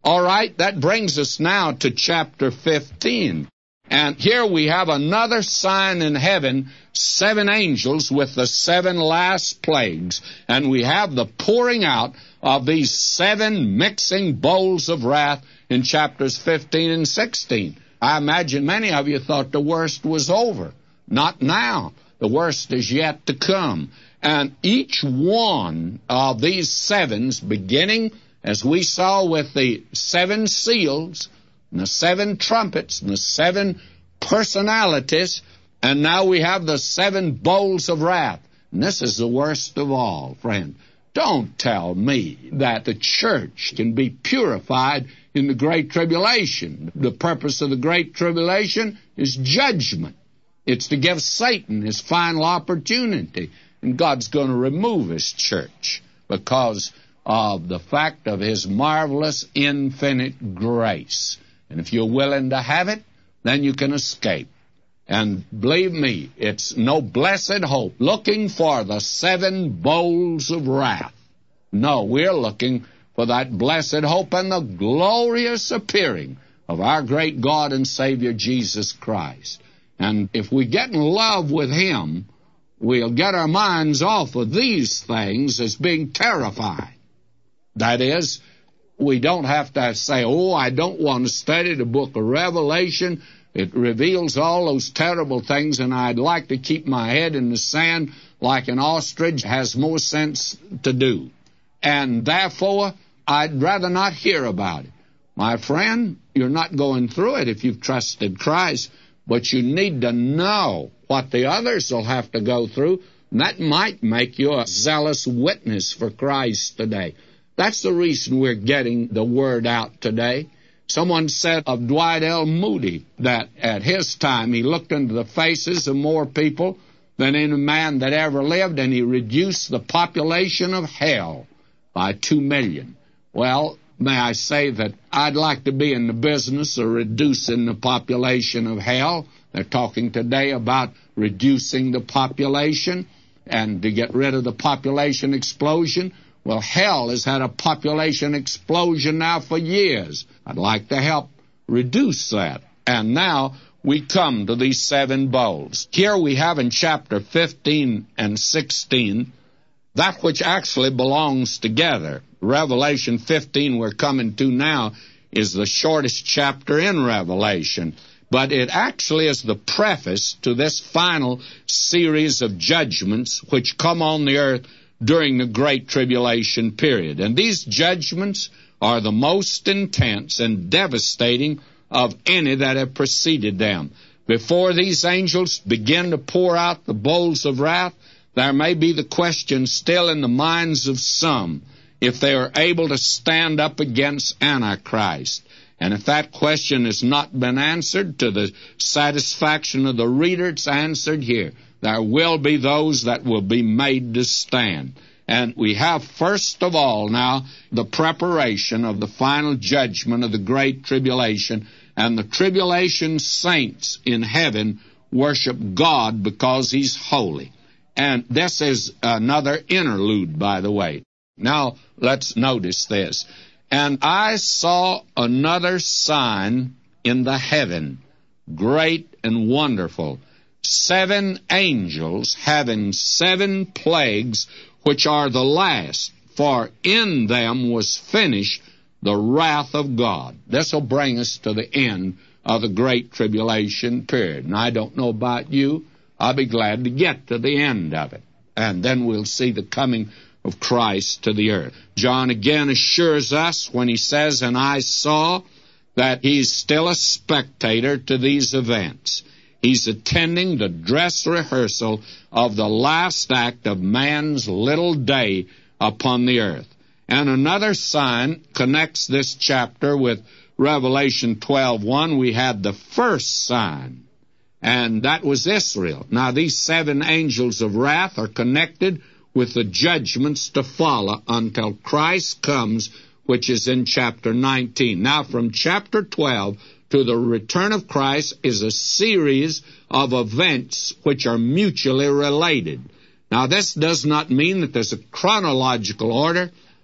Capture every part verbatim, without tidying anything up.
All right, that brings us now to chapter fifteen. And here we have another sign in heaven, seven angels with the seven last plagues. And we have the pouring out of these seven mixing bowls of wrath in chapters fifteen and sixteen. I imagine many of you thought the worst was over. Not now. The worst is yet to come. And each one of these sevens, beginning, as we saw with the seven seals, and the seven trumpets, and the seven personalities, and now we have the seven bowls of wrath. And this is the worst of all, friend. Don't tell me that the church can be purified in the Great Tribulation. The purpose of the Great Tribulation is judgment. It's to give Satan his final opportunity. And God's going to remove his church because of the fact of his marvelous infinite grace. And if you're willing to have it, then you can escape. And believe me, it's no blessed hope looking for the seven bowls of wrath. No, we're looking for that blessed hope and the glorious appearing of our great God and Savior Jesus Christ. And if we get in love with him, we'll get our minds off of these things as being terrifying. That is, we don't have to say, oh, I don't want to study the book of Revelation. It reveals all those terrible things, and I'd like to keep my head in the sand like an ostrich has more sense to do. And therefore, I'd rather not hear about it. My friend, you're not going through it if you've trusted Christ, but you need to know what the others will have to go through, and that might make you a zealous witness for Christ today. That's the reason we're getting the word out today. Someone said of Dwight L. Moody that at his time he looked into the faces of more people than any man that ever lived, and he reduced the population of hell by two million. Well, may I say that I'd like to be in the business of reducing the population of hell. They're talking today about reducing the population and to get rid of the population explosion. Well, hell has had a population explosion now for years. I'd like to help reduce that. And now we come to these seven bowls. Here we have in chapter fifteen and sixteen that which actually belongs together. Revelation fifteen we're coming to now is the shortest chapter in Revelation, but it actually is the preface to this final series of judgments which come on the earth during the Great Tribulation period. And these judgments are the most intense and devastating of any that have preceded them. Before these angels begin to pour out the bowls of wrath, there may be the question still in the minds of some if they are able to stand up against Antichrist. And if that question has not been answered to the satisfaction of the reader, it's answered here. There will be those that will be made to stand. And we have, first of all, now, the preparation of the final judgment of the Great Tribulation. And the tribulation saints in heaven worship God because he's holy. And this is another interlude, by the way. Now, let's notice this. And I saw another sign in the heaven, great and wonderful, seven angels having seven plagues, which are the last, for in them was finished the wrath of God. This will bring us to the end of the Great Tribulation period. And I don't know about you, I'll be glad to get to the end of it. And then we'll see the coming of Christ to the earth. John again assures us when he says, and I saw, that he's still a spectator to these events. He's attending the dress rehearsal of the last act of man's little day upon the earth. And another sign connects this chapter with Revelation twelve one. We had the first sign, and that was Israel. Now, these seven angels of wrath are connected with the judgments to follow until Christ comes, which is in chapter nineteen. Now, from chapter twelve to the return of Christ is a series of events which are mutually related. Now, this does not mean that there's a chronological order,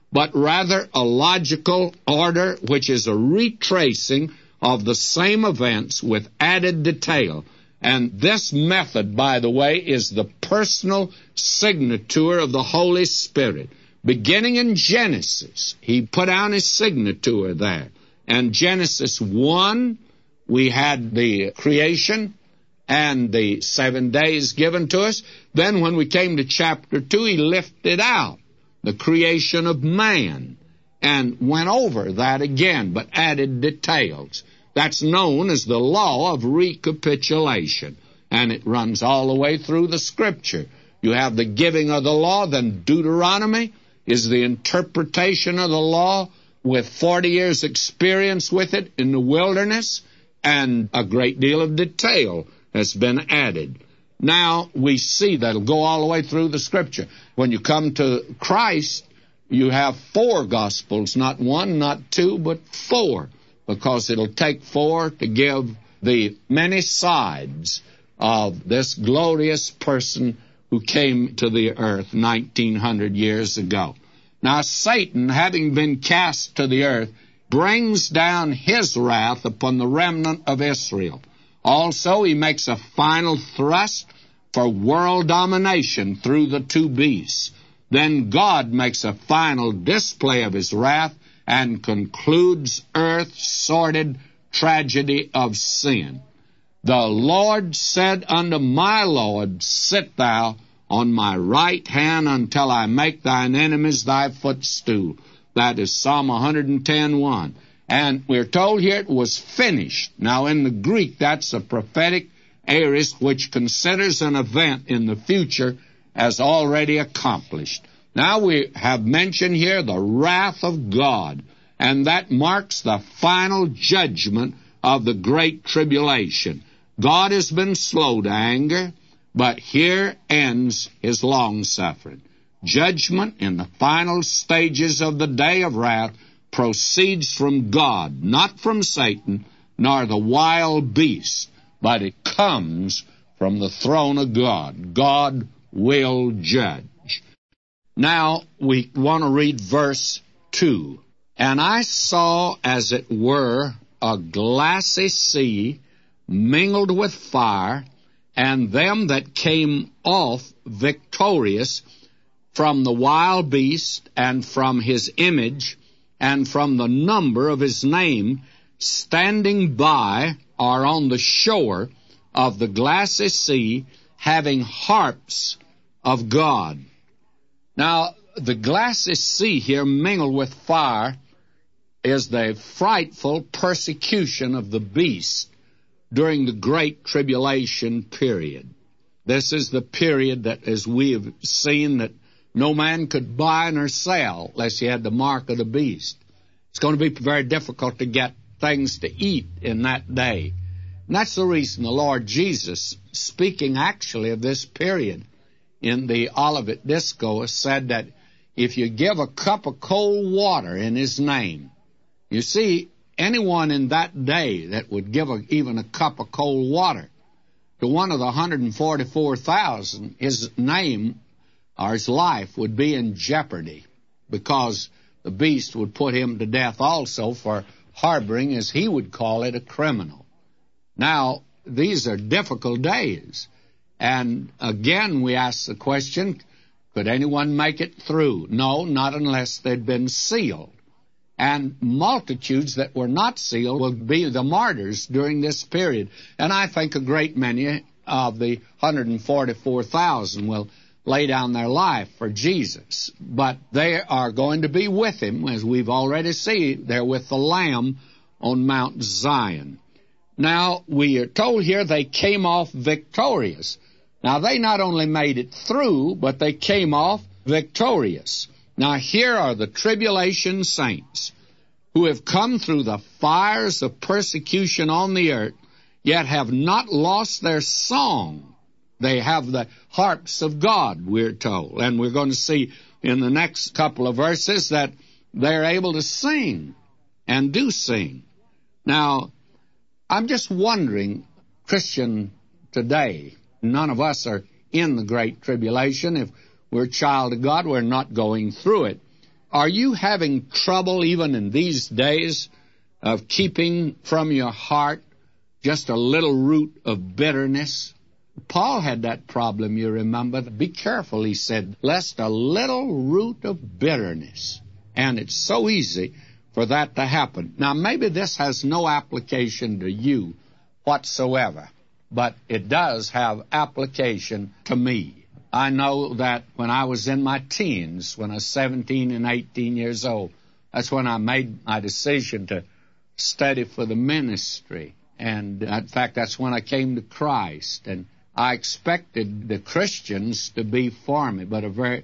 but rather a logical order which is a retracing of the same events with added detail. And this method, by the way, is the personal signature of the Holy Spirit. Beginning in Genesis, he put down his signature there. And Genesis one, we had the creation and the seven days given to us. Then when we came to chapter two, he lifted out the creation of man and went over that again, but added details. That's known as the law of recapitulation, and it runs all the way through the Scripture. You have the giving of the law, then Deuteronomy is the interpretation of the law with forty years' experience with it in the wilderness, and a great deal of detail has been added. Now we see that'll go all the way through the Scripture. When you come to Christ, you have four Gospels, not one, not two, but four, because it'll take four to give the many sides of this glorious person who came to the earth nineteen hundred years ago. Now Satan, having been cast to the earth, brings down his wrath upon the remnant of Israel. Also, he makes a final thrust for world domination through the two beasts. Then God makes a final display of his wrath and concludes earth's sordid tragedy of sin. The Lord said unto my Lord, Sit thou on my right hand until I make thine enemies thy footstool. That is Psalm one ten one. And we're told here it was finished. Now in the Greek, that's a prophetic aorist which considers an event in the future as already accomplished. Now we have mentioned here the wrath of God, and that marks the final judgment of the Great Tribulation. God has been slow to anger, but here ends his long-suffering. Judgment in the final stages of the day of wrath proceeds from God, not from Satan, nor the wild beast, but it comes from the throne of God. God will judge. Now, we want to read verse two. And I saw, as it were, a glassy sea mingled with fire, and them that came off victorious from the wild beast, and from his image, and from the number of his name, standing by or on the shore of the glassy sea, having harps of God. Now, the glassy sea here mingled with fire is the frightful persecution of the beast during the Great Tribulation period. This is the period that, as we have seen, that no man could buy nor sell unless he had the mark of the beast. It's going to be very difficult to get things to eat in that day. And that's the reason the Lord Jesus, speaking actually of this period in the Olivet Discourse, said that if you give a cup of cold water in his name, you see, anyone in that day that would give a, even a cup of cold water to one of the one hundred forty-four thousand, his name or his life would be in jeopardy, because the beast would put him to death also for harboring, as he would call it, a criminal. Now, these are difficult days. And again, we ask the question, could anyone make it through? No, not unless they'd been sealed. And multitudes that were not sealed will be the martyrs during this period. And I think a great many of the one hundred forty-four thousand will lay down their life for Jesus. But they are going to be with him, as we've already seen. They're with the Lamb on Mount Zion. Now, we are told here they came off victorious. Now, they not only made it through, but they came off victorious. Now, here are the tribulation saints who have come through the fires of persecution on the earth, yet have not lost their song. They have the harps of God, we're told. And we're going to see in the next couple of verses that they're able to sing and do sing. Now, I'm just wondering, Christian today, none of us are in the Great Tribulation. If we're a child of God, we're not going through it. Are you having trouble even in these days of keeping from your heart just a little root of bitterness? Paul had that problem, you remember. Be careful, he said, lest a little root of bitterness. And it's so easy for that to happen. Now, maybe this has no application to you whatsoever, but it does have application to me. I know that when I was in my teens, when I was seventeen and eighteen years old, that's when I made my decision to study for the ministry. And, in fact, that's when I came to Christ. And I expected the Christians to be for me, but a very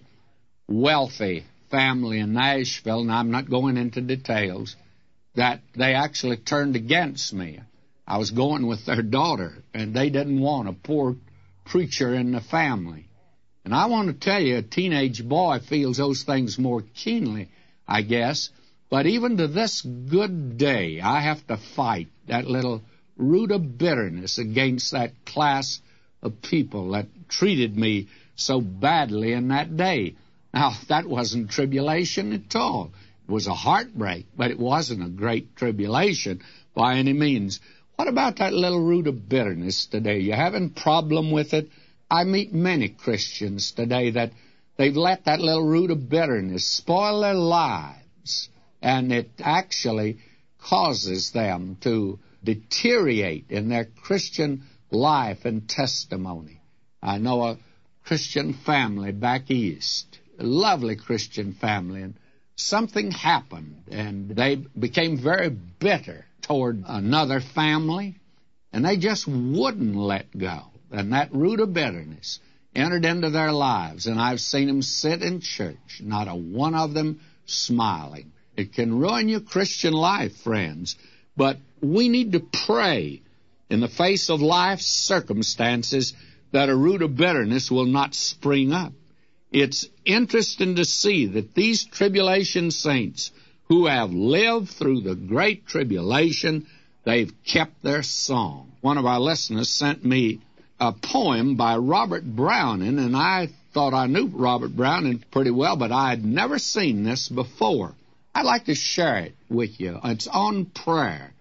wealthy family in Nashville, and I'm not going into details, that they actually turned against me. I was going with their daughter, and they didn't want a poor preacher in the family. And I want to tell you, a teenage boy feels those things more keenly, I guess. But even to this good day, I have to fight that little root of bitterness against that class of people that treated me so badly in that day. Now, that wasn't tribulation at all. It was a heartbreak, but it wasn't a great tribulation by any means. What about that little root of bitterness today? You having a problem with it? I meet many Christians today that they've let that little root of bitterness spoil their lives, and it actually causes them to deteriorate in their Christian life and testimony. I know a Christian family back east, a lovely Christian family, and something happened, and they became very bitter toward another family, and they just wouldn't let go. And that root of bitterness entered into their lives, and I've seen them sit in church, not a one of them smiling. It can ruin your Christian life, friends, but we need to pray in the face of life's circumstances that a root of bitterness will not spring up. It's interesting to see that these tribulation saints who have lived through the great tribulation, they've kept their song. One of our listeners sent me a poem by Robert Browning, and I thought I knew Robert Browning pretty well, but I had never seen this before. I'd like to share it with you. It's on prayer.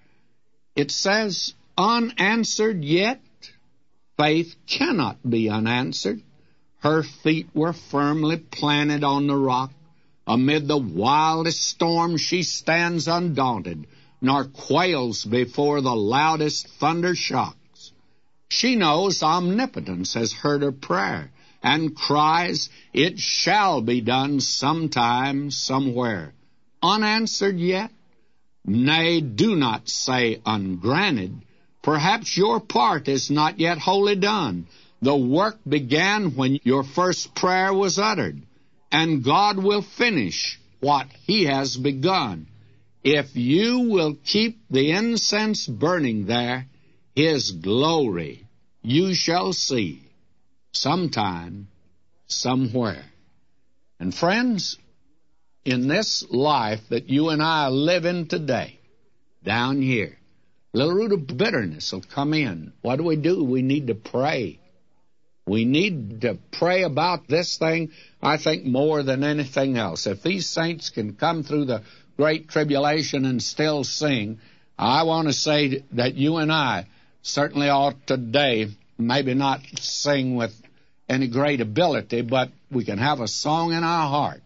It says, unanswered yet, faith cannot be unanswered. Her feet were firmly planted on the rock. Amid the wildest storm she stands undaunted, nor quails before the loudest thunder shocks. She knows omnipotence has heard her prayer, and cries, it shall be done sometime, somewhere. Unanswered yet? Nay, do not say ungranted. Perhaps your part is not yet wholly done. The work began when your first prayer was uttered, and God will finish what He has begun. If you will keep the incense burning there, His glory you shall see sometime, somewhere. And friends, in this life that you and I live in today, down here, a little root of bitterness will come in. What do we do? We need to pray. We need to pray about this thing, I think, more than anything else. If these saints can come through the great tribulation and still sing, I want to say that you and I certainly ought today, maybe not sing with any great ability, but we can have a song in our heart,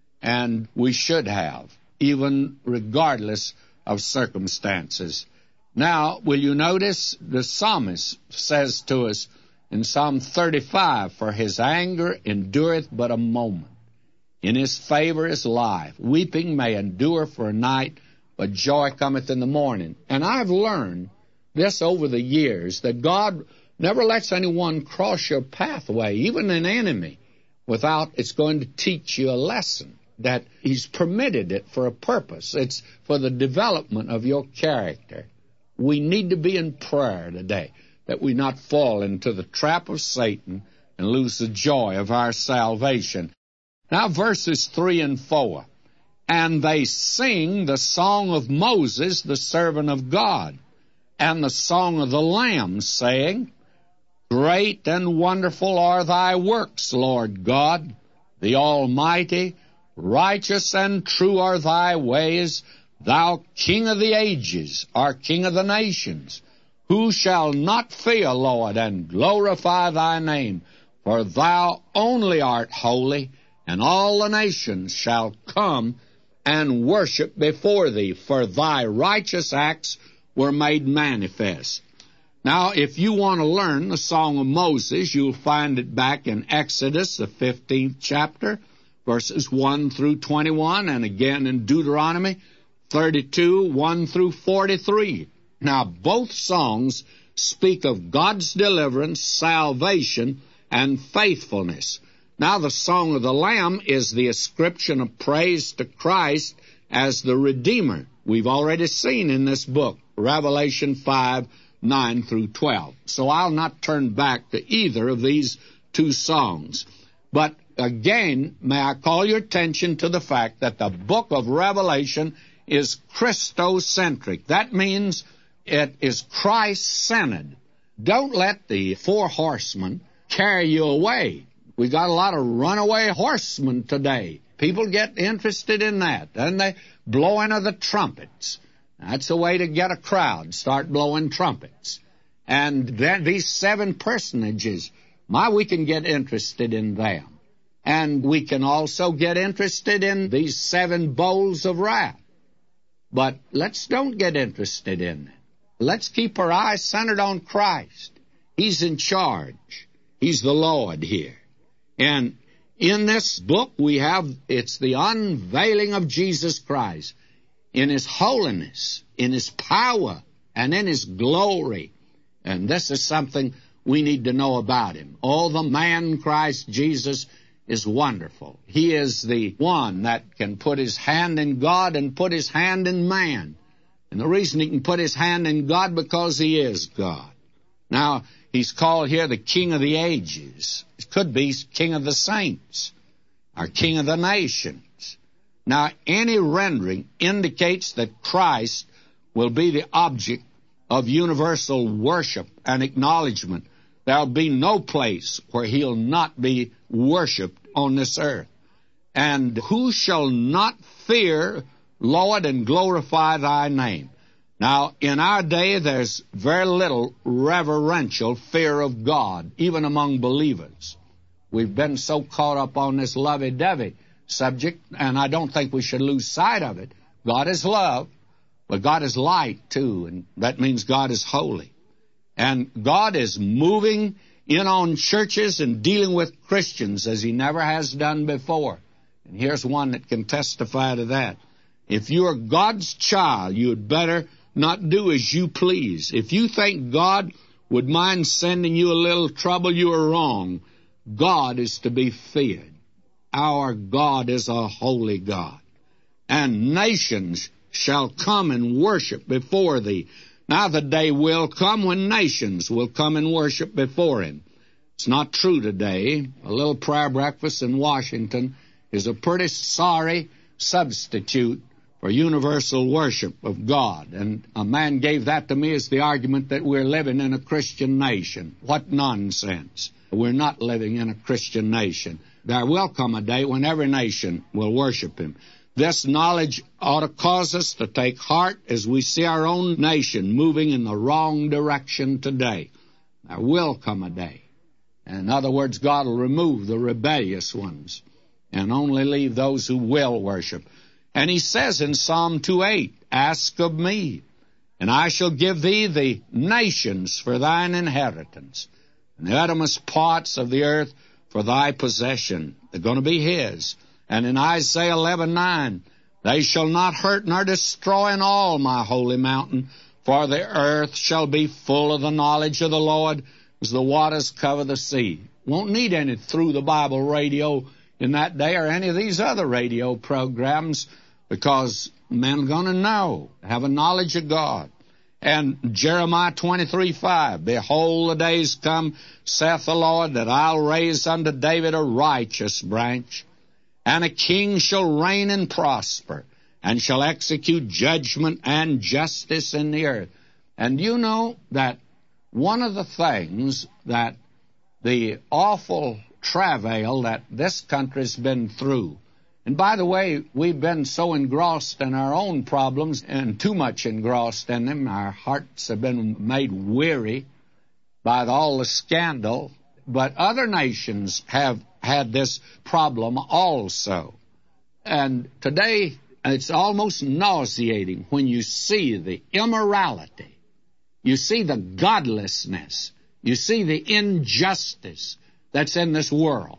and we should have, even regardless of circumstances. Now, will you notice the psalmist says to us in Psalm thirty-five, for His anger endureth but a moment. In His favor is life. Weeping may endure for a night, but joy cometh in the morning. And I've learned this over the years, that God never lets anyone cross your pathway, even an enemy, without it's going to teach you a lesson, that He's permitted it for a purpose. It's for the development of your character. We need to be in prayer today, that we not fall into the trap of Satan and lose the joy of our salvation. Now, verses three and four. And they sing the song of Moses, the servant of God, and the song of the Lamb, saying, Great and wonderful are thy works, Lord God, the Almighty. Righteous and true are thy ways, thou King of the ages, art King of the nations. Who shall not fear, Lord, and glorify thy name? For thou only art holy, and all the nations shall come and worship before thee, for thy righteous acts were made manifest. Now, if you want to learn the Song of Moses, you'll find it back in Exodus, the fifteenth chapter, verses one through twenty-one, and again in Deuteronomy thirty-two, one through forty-three. Now, both songs speak of God's deliverance, salvation, and faithfulness. Now, the Song of the Lamb is the ascription of praise to Christ as the Redeemer. We've already seen in this book, Revelation five, nine through twelve. So I'll not turn back to either of these two songs. But again, may I call your attention to the fact that the book of Revelation is Christocentric. That means it is Christ-centered. Don't let the four horsemen carry you away. We got a lot of runaway horsemen today. People get interested in that, and they blowing of the trumpets. That's a way to get a crowd, start blowing trumpets. And then these seven personages, my, we can get interested in them. And we can also get interested in these seven bowls of wrath. But let's don't get interested in them. Let's keep our eyes centered on Christ. He's in charge. He's the Lord here. And in this book we have, it's the unveiling of Jesus Christ in His holiness, in His power, and in His glory. And this is something we need to know about Him. Oh, the man Christ Jesus is wonderful. He is the one that can put his hand in God and put his hand in man. And the reason he can put his hand in God, because He is God. Now, He's called here the King of the ages. It could be King of the saints, or King of the nations. Now, any rendering indicates that Christ will be the object of universal worship and acknowledgement. There'll be no place where He'll not be worshipped on this earth. And who shall not fear, Lord, and glorify thy name? Now, in our day, there's very little reverential fear of God, even among believers. We've been so caught up on this lovey-dovey subject, and I don't think we should lose sight of it. God is love, but God is light, too, and that means God is holy. And God is moving in on churches and dealing with Christians as He never has done before. And here's one that can testify to that. If you are God's child, you had better not do as you please. If you think God would mind sending you a little trouble, you are wrong. God is to be feared. Our God is a holy God. And nations shall come and worship before Thee. Now the day will come when nations will come and worship before Him. It's not true today. A little prayer breakfast in Washington is a pretty sorry substitute for universal worship of God. And a man gave that to me as the argument that we're living in a Christian nation. What nonsense. We're not living in a Christian nation. There will come a day when every nation will worship Him. This knowledge ought to cause us to take heart as we see our own nation moving in the wrong direction today. There will come a day. In other words, God will remove the rebellious ones and only leave those who will worship. And He says in Psalm two eight, ask of me, and I shall give thee the nations for thine inheritance, and the uttermost parts of the earth for thy possession. They're going to be His. And in Isaiah eleven nine, they shall not hurt nor destroy in all my holy mountain, for the earth shall be full of the knowledge of the Lord as the waters cover the sea. Won't need any through the Bible radio in that day or any of these other radio programs, because men are going to know, have a knowledge of God. And Jeremiah twenty-three five, behold, the days come, saith the Lord, that I'll raise unto David a righteous branch, and a king shall reign and prosper, and shall execute judgment and justice in the earth. And you know that one of the things that the awful travail that this country's been through And by the way, we've been so engrossed in our own problems and too much engrossed in them. Our hearts have been made weary by all the scandal. But other nations have had this problem also. And today, it's almost nauseating when you see the immorality, you see the godlessness, you see the injustice that's in this world.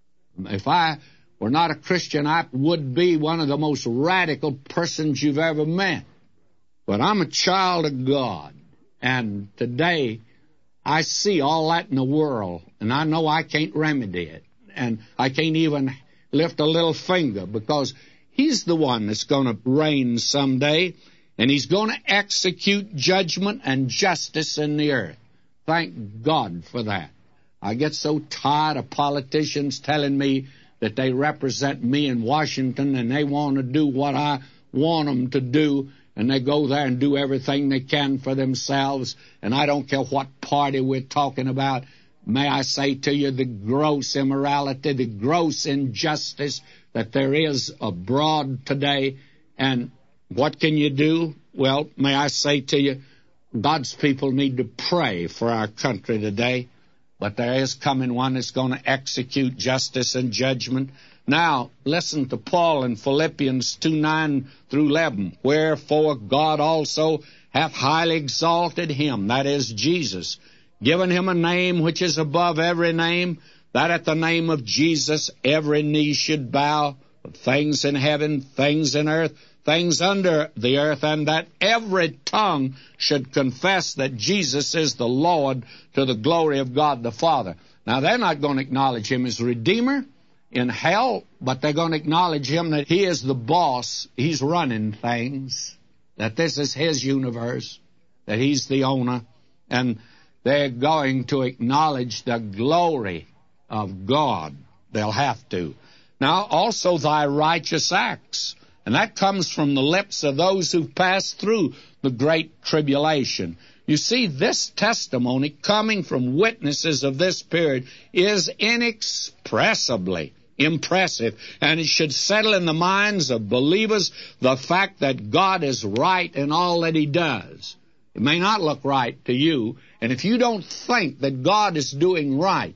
If I were not a Christian, I would be one of the most radical persons you've ever met. But I'm a child of God, and today I see all that in the world, and I know I can't remedy it, and I can't even lift a little finger, because He's the one that's going to reign someday, and He's going to execute judgment and justice in the earth. Thank God for that. I get so tired of politicians telling me that they represent me in Washington and they want to do what I want them to do, and they go there and do everything they can for themselves, and I don't care what party we're talking about. May I say to you, the gross immorality, the gross injustice that there is abroad today, and what can you do? Well, may I say to you, God's people need to pray for our country today. But there is coming one that's going to execute justice and judgment. Now, listen to Paul in Philippians two, nine through eleven. Wherefore God also hath highly exalted him, that is Jesus, given him a name which is above every name, that at the name of Jesus every knee should bow, things in heaven, things in earth, things under the earth, and that every tongue should confess that Jesus is the Lord, to the glory of God the Father. Now, they're not going to acknowledge Him as Redeemer in hell, but they're going to acknowledge Him that He is the boss, He's running things, that this is His universe, that He's the owner, and they're going to acknowledge the glory of God. They'll have to. Now, also thy righteous acts. And that comes from the lips of those who've passed through the great tribulation. You see, this testimony coming from witnesses of this period is inexpressibly impressive, and it should settle in the minds of believers the fact that God is right in all that He does. It may not look right to you, and if you don't think that God is doing right,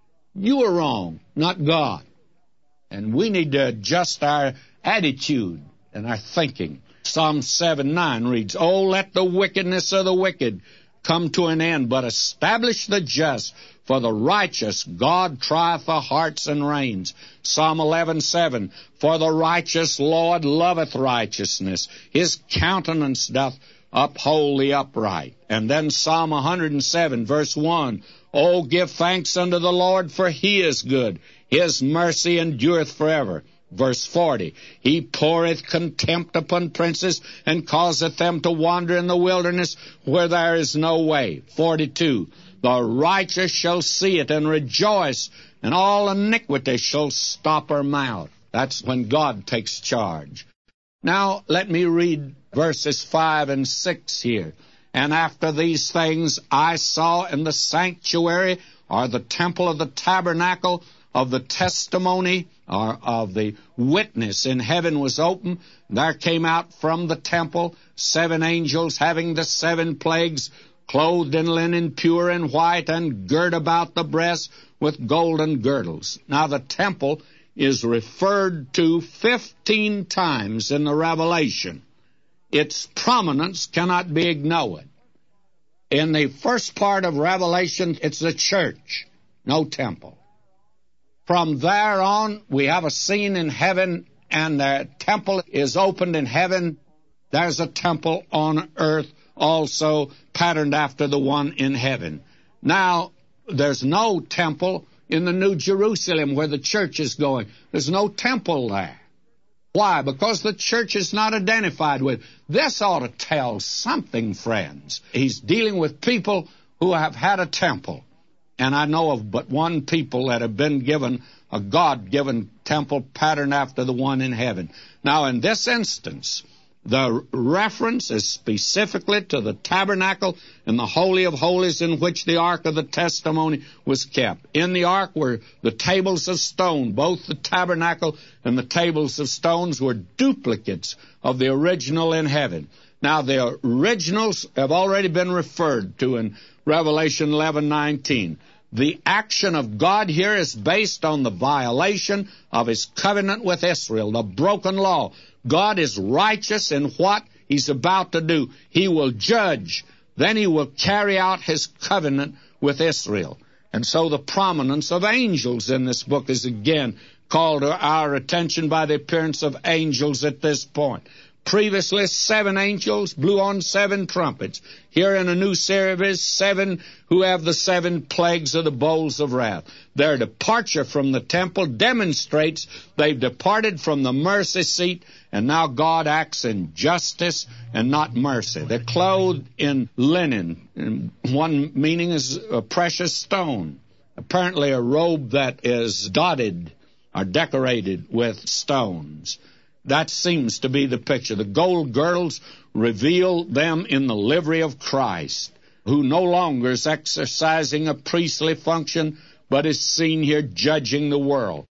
you are wrong, not God. And we need to adjust our attitude and our thinking. Psalm seven nine reads, Oh, let the wickedness of the wicked come to an end, but establish the just, for the righteous God trieth the hearts and reins. Psalm eleven seven, For the righteous Lord loveth righteousness, His countenance doth uphold the upright. And then Psalm one hundred seven, verse one, Oh, give thanks unto the Lord, for He is good, His mercy endureth forever. Verse forty, He poureth contempt upon princes, and causeth them to wander in the wilderness where there is no way. forty-two, The righteous shall see it and rejoice, and all iniquity shall stop her mouth. That's when God takes charge. Now, let me read verses five and six here. And after these things I saw in the sanctuary, or the temple of the tabernacle of the testimony, or of the witness in heaven was open. There came out from the temple seven angels having the seven plagues, clothed in linen pure and white, and girt about the breast with golden girdles. Now the temple is referred to fifteen times in the Revelation. Its prominence cannot be ignored. In the first part of Revelation, it's the church, no temple. From there on, we have a scene in heaven, and the temple is opened in heaven. There's a temple on earth also, patterned after the one in heaven. Now, there's no temple in the New Jerusalem where the church is going. There's no temple there. Why? Because the church is not identified with. This ought to tell something, friends. He's dealing with people who have had a temple. And I know of but one people that have been given a God-given temple patterned after the one in heaven. Now, in this instance, The reference is specifically to the tabernacle and the Holy of Holies in which the Ark of the Testimony was kept. In the Ark were the tables of stone. Both the tabernacle and the tables of stones were duplicates of the original in heaven. Now, the originals have already been referred to in Revelation eleven nineteen. The action of God here is based on the violation of His covenant with Israel, the broken law. God is righteous in what He's about to do. He will judge. Then He will carry out His covenant with Israel. And so the prominence of angels in this book is again called to our attention by the appearance of angels at this point. Previously, seven angels blew on seven trumpets. Here in a new series, seven who have the seven plagues of the bowls of wrath. Their departure from the temple demonstrates they've departed from the mercy seat, and now God acts in justice and not mercy. They're clothed in linen, and one meaning is a precious stone. Apparently a robe that is dotted or decorated with stones. That seems to be the picture. The gold girdles reveal them in the livery of Christ, who no longer is exercising a priestly function, but is seen here judging the world.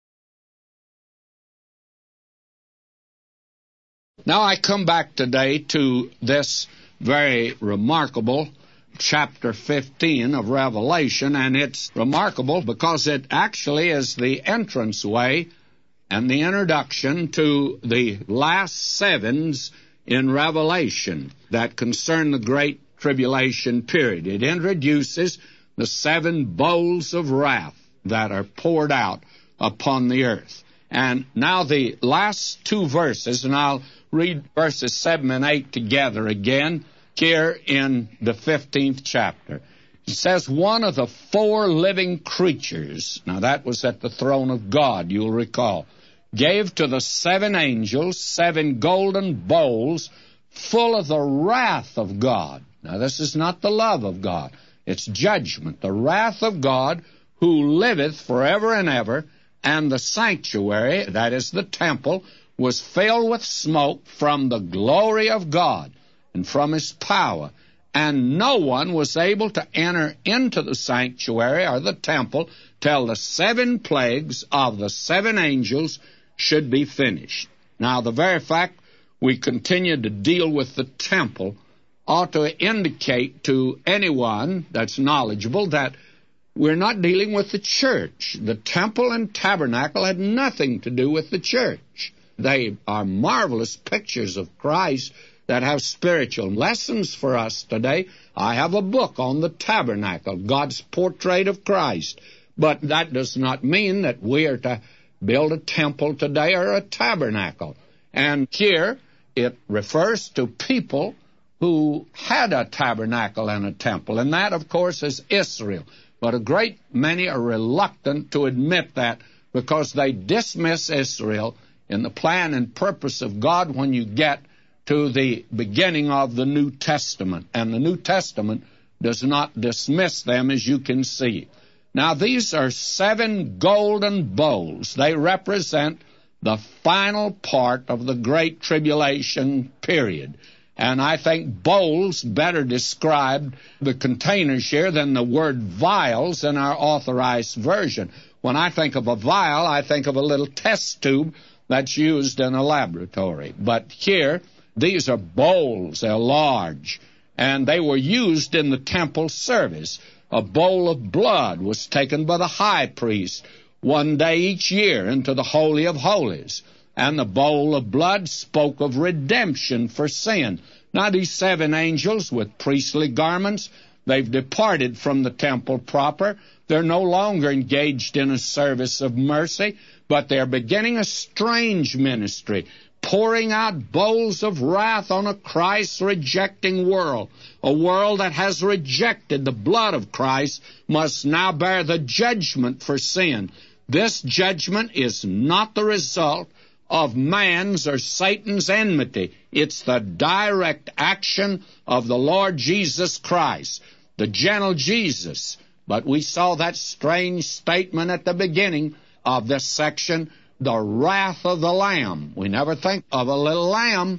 Now I come back today to this very remarkable chapter fifteen of Revelation, and it's remarkable because it actually is the entranceway and the introduction to the last sevens in Revelation that concern the Great Tribulation period. It introduces the seven bowls of wrath that are poured out upon the earth. And now the last two verses, and I'll read verses seven and eight together again here in the fifteenth chapter. It says, one of the four living creatures, now that was at the throne of God, you'll recall, gave to the seven angels seven golden bowls full of the wrath of God. Now, this is not the love of God. It's judgment, the wrath of God, who liveth forever and ever, and the sanctuary, that is the temple, was filled with smoke from the glory of God and from His power. And no one was able to enter into the sanctuary or the temple till the seven plagues of the seven angels should be finished. Now, the very fact we continue to deal with the temple ought to indicate to anyone that's knowledgeable that we're not dealing with the church. The temple and tabernacle had nothing to do with the church. They are marvelous pictures of Christ that have spiritual lessons for us today. I have a book on the tabernacle, God's portrait of Christ. But that does not mean that we are to build a temple today or a tabernacle. And here it refers to people who had a tabernacle and a temple, and that, of course, is Israel. But a great many are reluctant to admit that because they dismiss Israel in the plan and purpose of God when you get to the beginning of the New Testament. And the New Testament does not dismiss them, as you can see. Now, these are seven golden bowls. They represent the final part of the Great Tribulation period. And I think bowls better describe the containers here than the word vials in our Authorized Version. When I think of a vial, I think of a little test tube that's used in a laboratory. But here, these are bowls. They're large, and they were used in the temple service. A bowl of blood was taken by the high priest one day each year into the Holy of Holies. And the bowl of blood spoke of redemption for sin. Now, these seven angels with priestly garments, they've departed from the temple proper. They're no longer engaged in a service of mercy, but they're beginning a strange ministry, pouring out bowls of wrath on a Christ-rejecting world. A world that has rejected the blood of Christ must now bear the judgment for sin. This judgment is not the result of man's or Satan's enmity. It's the direct action of the Lord Jesus Christ, the gentle Jesus. But we saw that strange statement at the beginning of this section, the wrath of the Lamb. We never think of a little lamb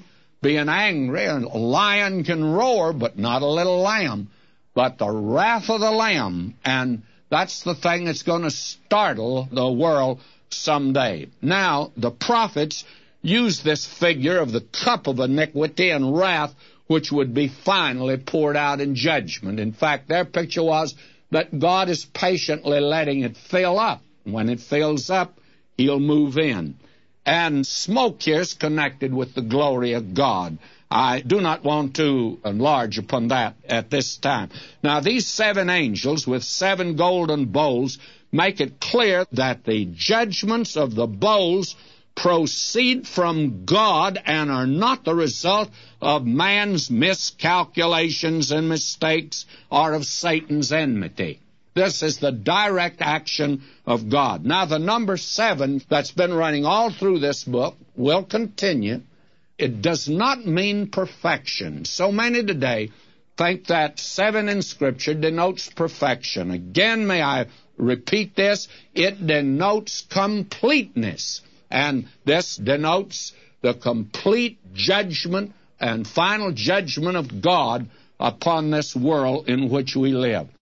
being angry. A lion can roar, but not a little lamb. But the wrath of the Lamb, and that's the thing that's going to startle the world someday. Now, the prophets use this figure of the cup of iniquity and wrath, which would be finally poured out in judgment. In fact, their picture was that God is patiently letting it fill up. When it fills up, He'll move in. And smoke here is connected with the glory of God. I do not want to enlarge upon that at this time. Now, these seven angels with seven golden bowls make it clear that the judgments of the bowls proceed from God and are not the result of man's miscalculations and mistakes or of Satan's enmity. This is the direct action of God. Now, the number seven that's been running all through this book will continue. It does not mean perfection. So many today think that seven in Scripture denotes perfection. Again, may I repeat this? It denotes completeness. And this denotes the complete judgment and final judgment of God upon this world in which we live.